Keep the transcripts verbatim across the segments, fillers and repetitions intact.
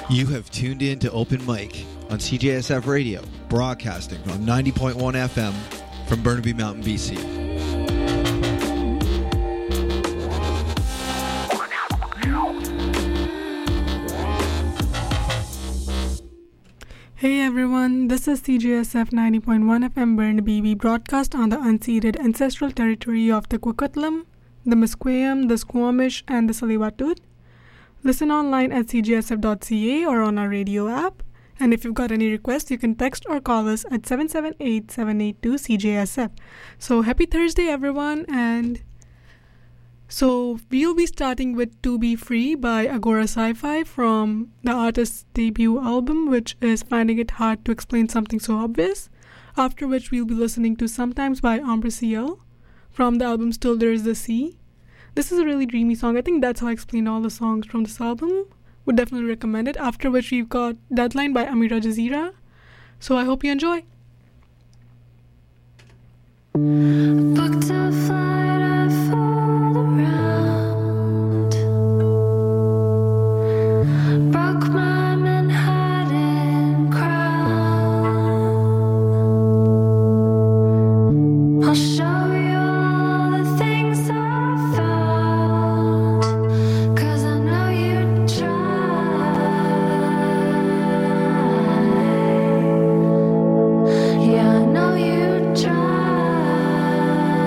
You have tuned in to Open Mic on C J S F Radio, broadcasting on ninety point one F M from Burnaby Mountain, B C. Hey everyone, this is C J S F ninety point one F M Burnaby. We broadcast on the unceded ancestral territory of the Coquitlam, the Musqueam, the Squamish, and the Tsleil-Waututh. Listen online at c j s f dot c a or on our radio app. And if you've got any requests, you can text or call us at seven seven eight, seven eight two, C J S F. So happy Thursday, everyone. And so we'll be starting with To Be Free by Agora Sci-Fi from the artist's debut album, which is Finding It Hard to Explain Something So Obvious. After which we'll be listening to Sometimes by Ombre Ciel from the album Still There Is the Sea. This is a really dreamy song. I think that's how I explain all the songs from this album. Would definitely recommend it. After which we've got Deadline by Amira Jazeera. So I hope you enjoy. Booked a flight, I fall around. Broke my Manhattan crown. I'll show you all the things I found, 'cause I know you'd try. Yeah, I know you'd try.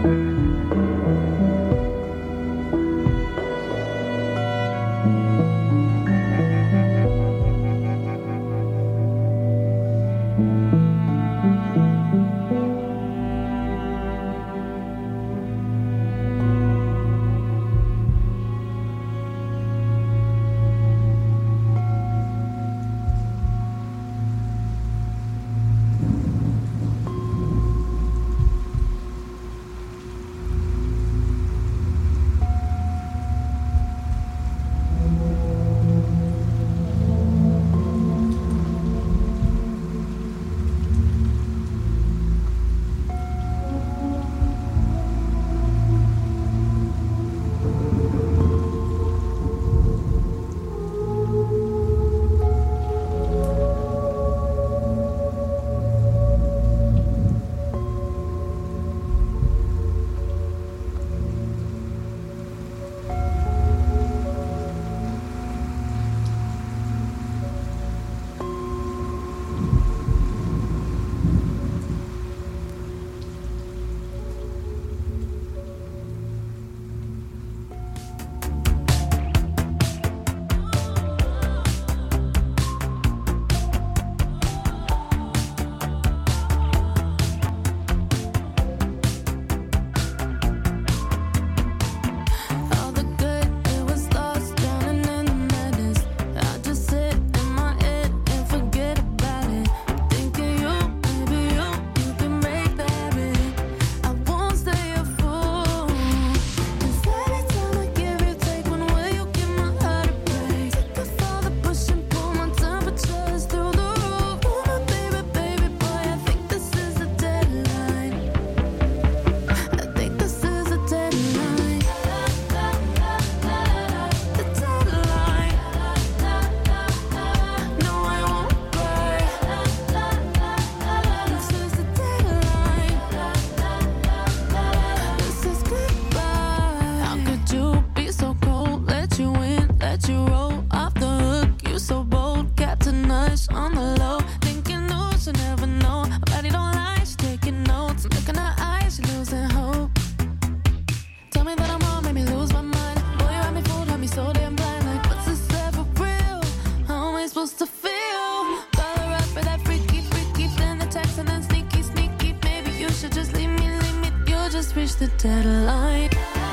reached the deadline.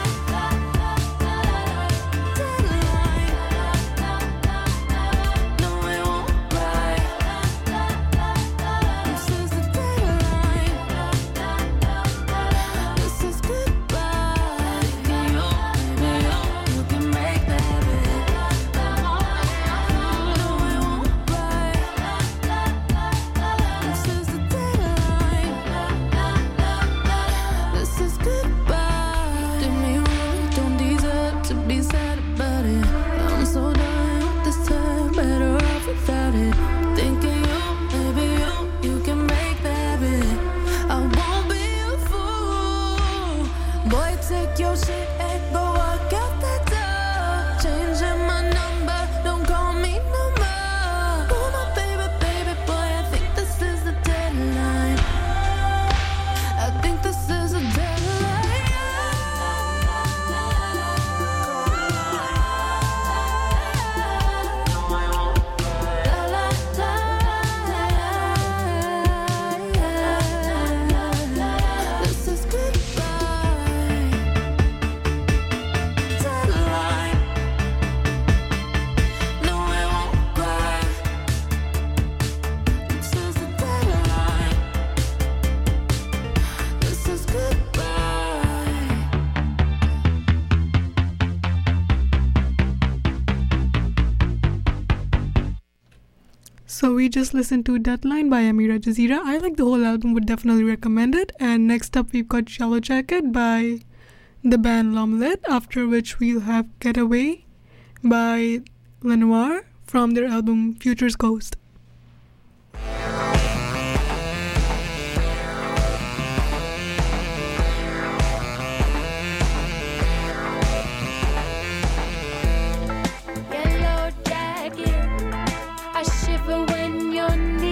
So we just listened to Deadline by Amira Jazeera. I like the whole album, would definitely recommend it. And next up we've got Shallow Jacket by the band L'Omelette, after which we'll have Getaway by Lenoir from their album Future's Ghost.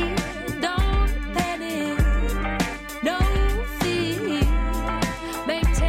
Make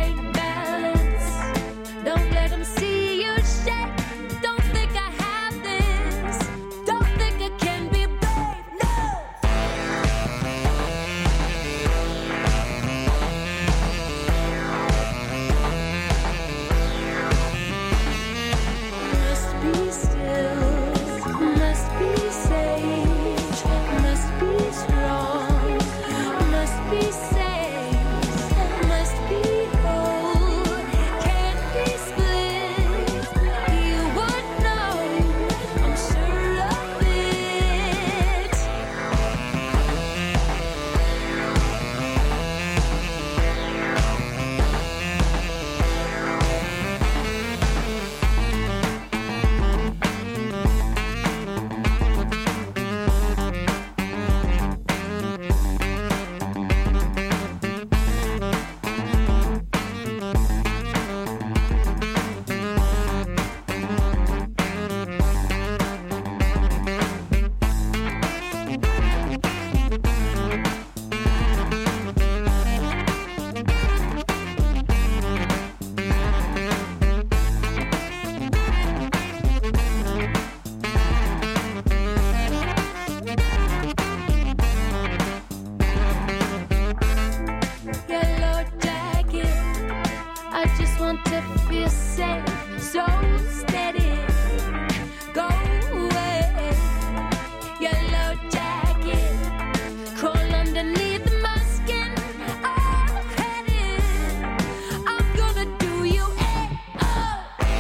yourself so steady. Go away, yellow jacket, crawl underneath my skin. I'm headed, I'm gonna do you a oh.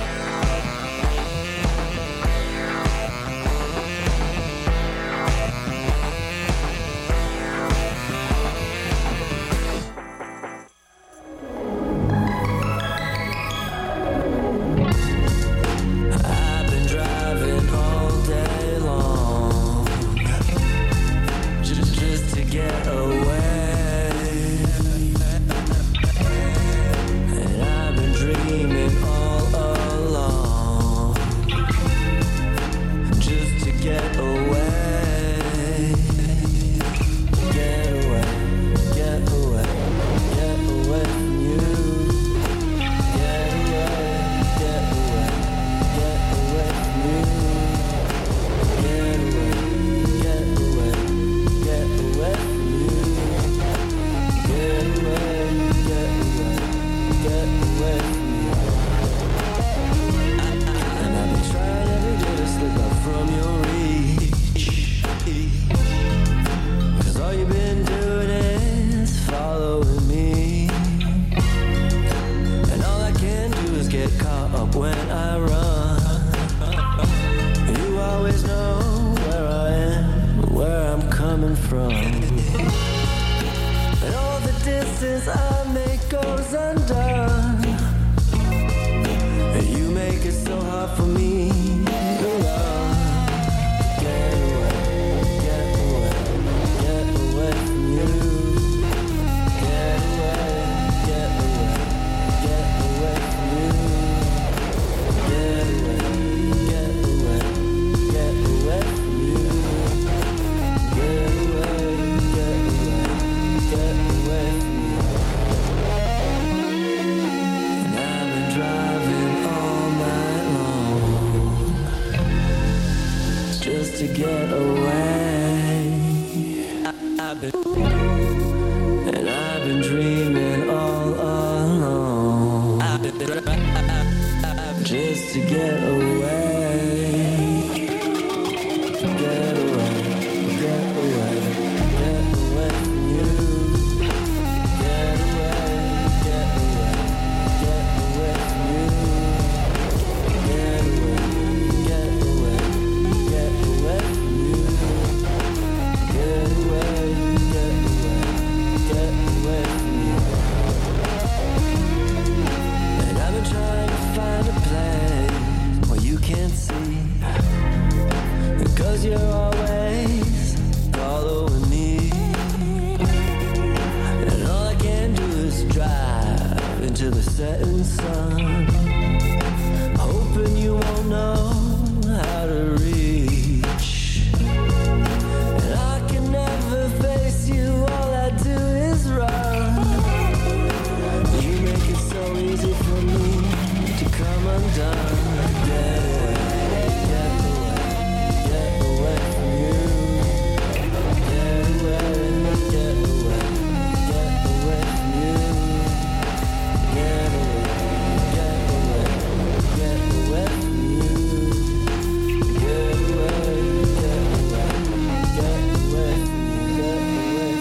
I've been driving all day long just, just to get away, and I've been dreaming all along just to get away, get away, get away, get away from you, get away, get away. Get away from you. Get away, get away, get away from you. Get away, get away, get away from you. And I've been trying every day to slip up from your reach, 'cause all you've been doing is following me, and all I can do is get caught up when I run. You always know where I am, where I'm coming from, and all the distance I make goes undone. And you make it so hard for me to love. Get away, get away, get away from you. Get away, get away, get away from you. Get away, get away, get away from you. Get away, get away, get away from you. And I've been driving all night long just to get away. I- I've been and I've been dreaming all along. I've been just to get away. Get away, get away, get away from you. Get away, get away, get away from you. Get away, get away, get away from you. Get away, get away, get away from you. And I've been trying to find a place where you can't see, because you're always following me, and all I can do is drive into the setting sun, hoping you won't know how to reach. And I can never face you, all I do is run. You make it so easy for me to come undone. Get away, get away, get away from you. Get away, get away, get away from you. Get away, get away, get away from you. Get away, get away, get away from you. Get away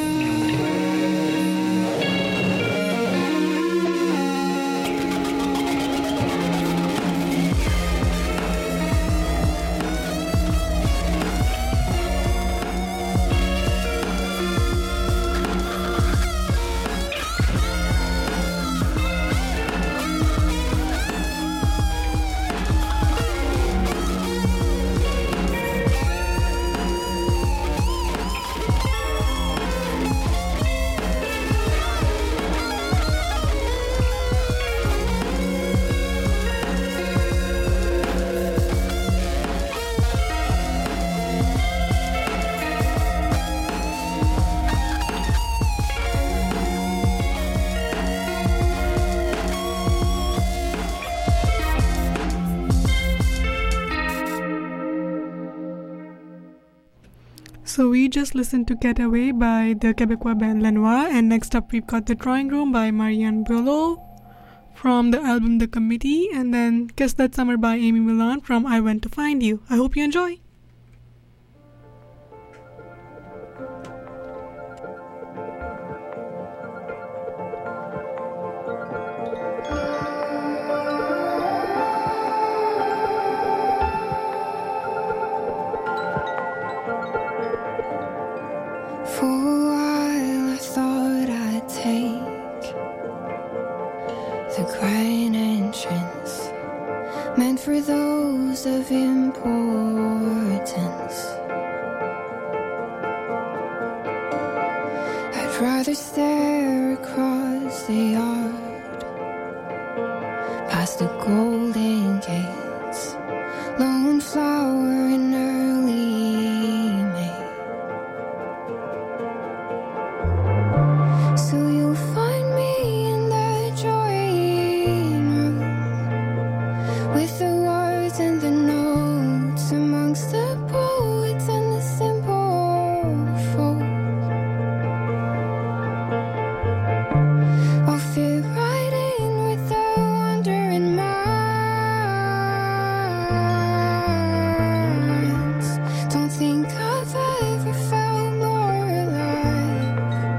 So we just listened to Get Away by the Quebecois band Lenoir, and next up we've got The Drawing Room by Marianne Boileau. from the album The Committee, and then Kiss That Summer by Amy Millan from I Went to Find You. I hope you enjoy. For a while I thought I'd take the grand entrance meant for those of importance. I'd rather stare across the yard past the golden gates, lone flower in early May. So you'll find me in the drawing room with the words and the notes amongst the poets and the simple folk. I'll fit right in with the wonder in my eyes. Don't think I've ever felt more alive.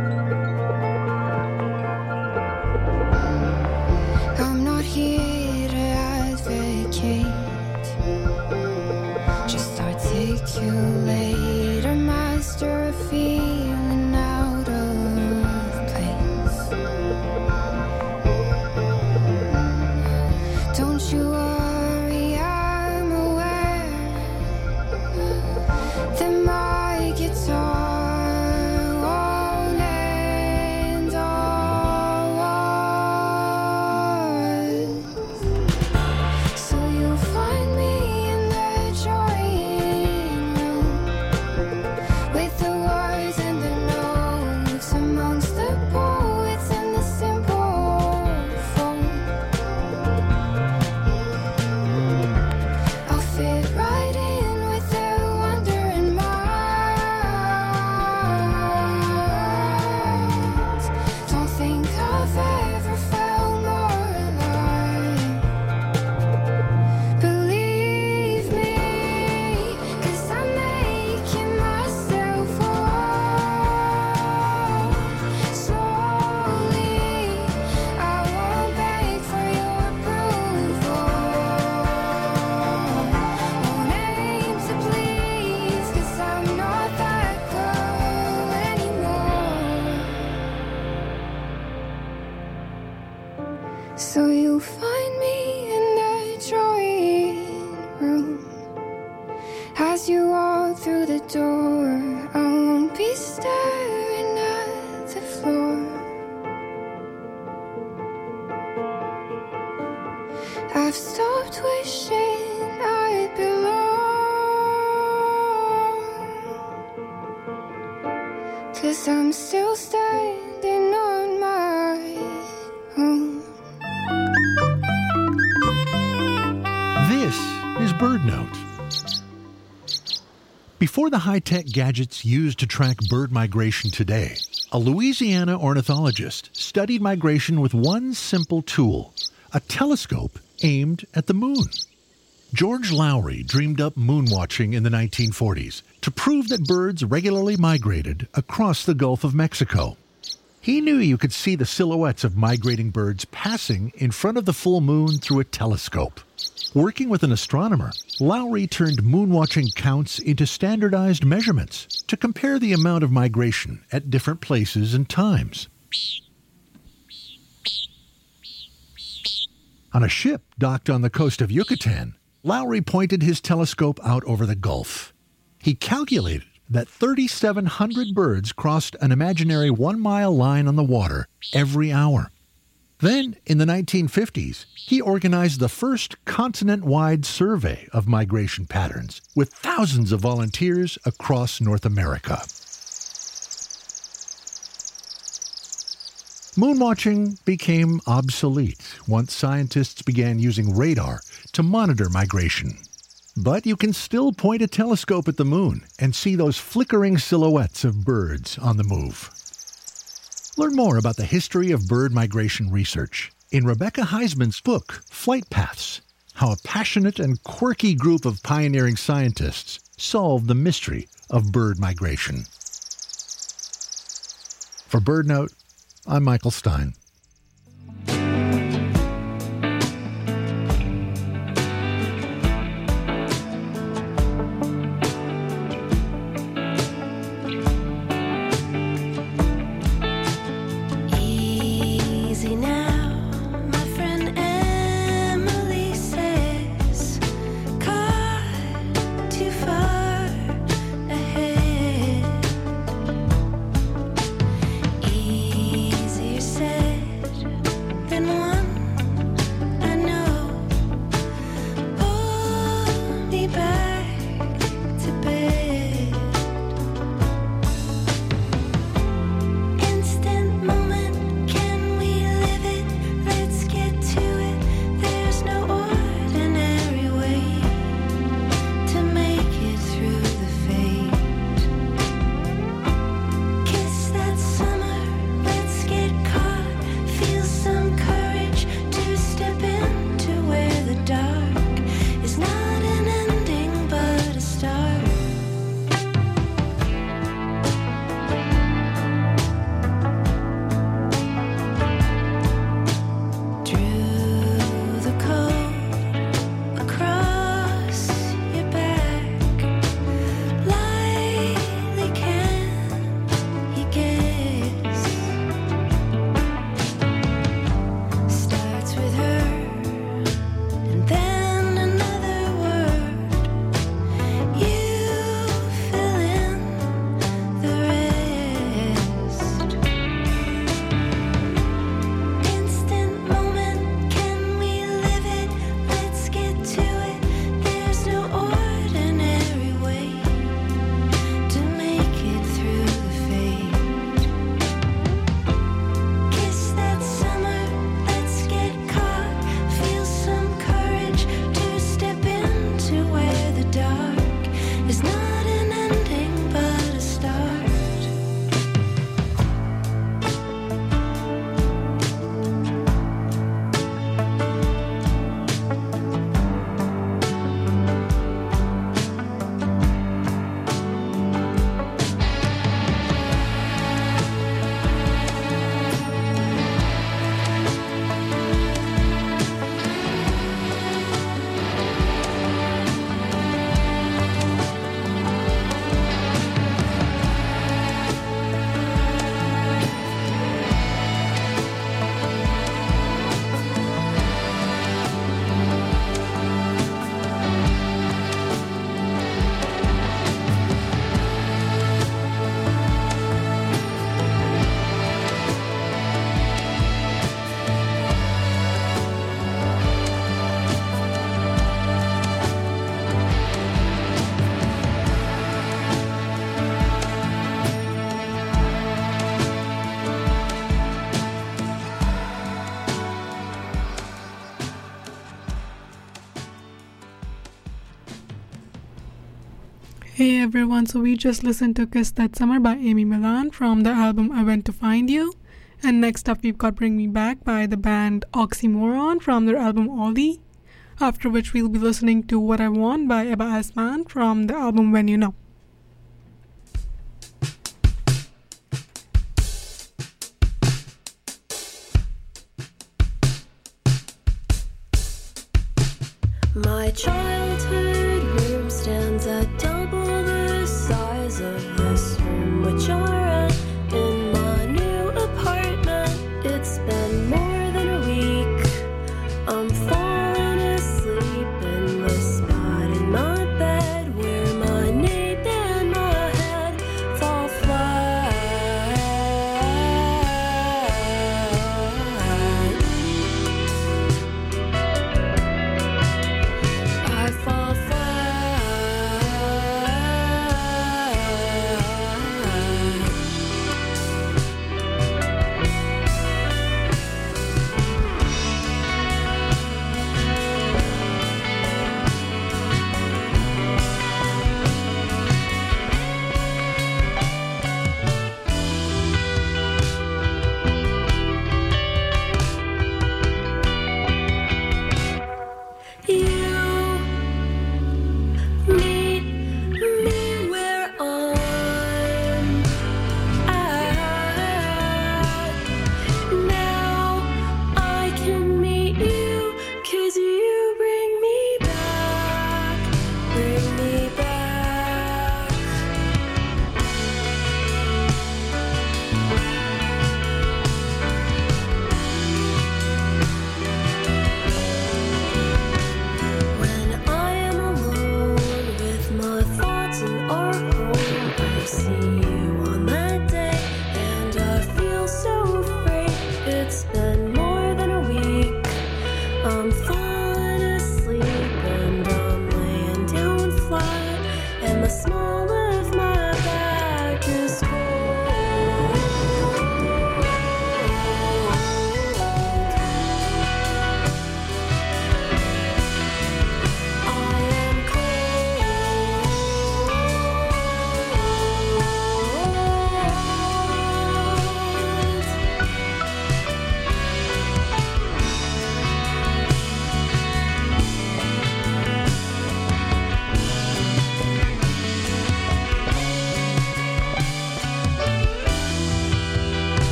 I'm not here to advocate, just articulate or master a feeling out of place. Don't you worry, I'm aware that my guitar won't end always. So you'll find me in the drawing room with the words and the notes amongst the poets and the simple folk. I'll fit right in with the wonder in my eyes. Don't think I've ever felt more alive. Believe me, 'cause I'm making myself whole. Slowly, I won't beg for your approval. Won't aim to please, 'cause I'm not that girl anymore. So you'll find me in the drawing room as you walk through the door. I won't be staring at the floor. I've stopped wishing I belong, 'cause I'm still standing on my own. This is BirdNote. Before the high-tech gadgets used to track bird migration today, a Louisiana ornithologist studied migration with one simple tool, a telescope aimed at the moon. George Lowry dreamed up moonwatching in the nineteen forties to prove that birds regularly migrated across the Gulf of Mexico. He knew you could see the silhouettes of migrating birds passing in front of the full moon through a telescope. Working with an astronomer, Lowry turned moonwatching counts into standardized measurements to compare the amount of migration at different places and times. On a ship docked on the coast of Yucatan, Lowry pointed his telescope out over the Gulf. He calculated that thirty-seven hundred birds crossed an imaginary one-mile line on the water every hour. Then, in the nineteen fifties, he organized the first continent-wide survey of migration patterns with thousands of volunteers across North America. Moonwatching became obsolete once scientists began using radar to monitor migration. But you can still point a telescope at the moon and see those flickering silhouettes of birds on the move. Learn more about the history of bird migration research in Rebecca Heisman's book, Flight Paths, how a passionate and quirky group of pioneering scientists solved the mystery of bird migration. For BirdNote, I'm Michael Stein. Easy now, my friend Emily says, caught too far ahead. Easier said than one, I know. Pull me back to bed. Instant moment, can we live it? Let's get to it. There's no ordinary way to make it through the fade. Kiss that summer, let's get caught. Feel some courage to step into where the dark is not an ending but a start. Drew the coat across your back. Lightly can you guess? Starts with her and then another word. You fill in the rest. Instant moment, can we live it? Let's get to it. There's no ordinary way to make it through the fade. Kiss that summer, let's get caught. Feel some courage to step into where the dark is not an ending but a start. Hey everyone, so we just listened to Kiss That Summer by Amy Milan from the album I Went to Find You. And next up we've got Bring Me Back by the band Oxymoron from their album Oldie. After which we'll be listening to What I Want by Ebba Asman from the album When You Know. My childhood